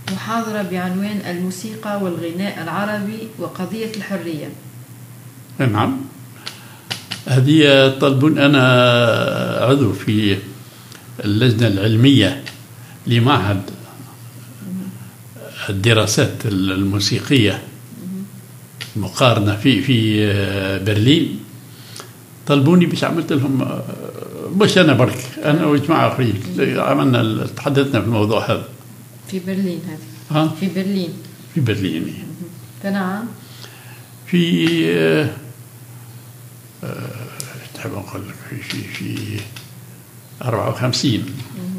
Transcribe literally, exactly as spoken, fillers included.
محاضرة بعنوان الموسيقى والغناء العربي وقضية الحرية. نعم، هذه طلب. أنا عضو في اللجنة العلمية لمعهد الدراسات الموسيقية مقارنة في في برلين. طلبوني باش عملت لهم، مش أنا برك، أنا وجماعة آخرين عملنا تحدثنا في الموضوع هذا في برلين. هذه ها في برلين في برلين تنعم في أه أه تحب أقول لك في في في أربعة وخمسين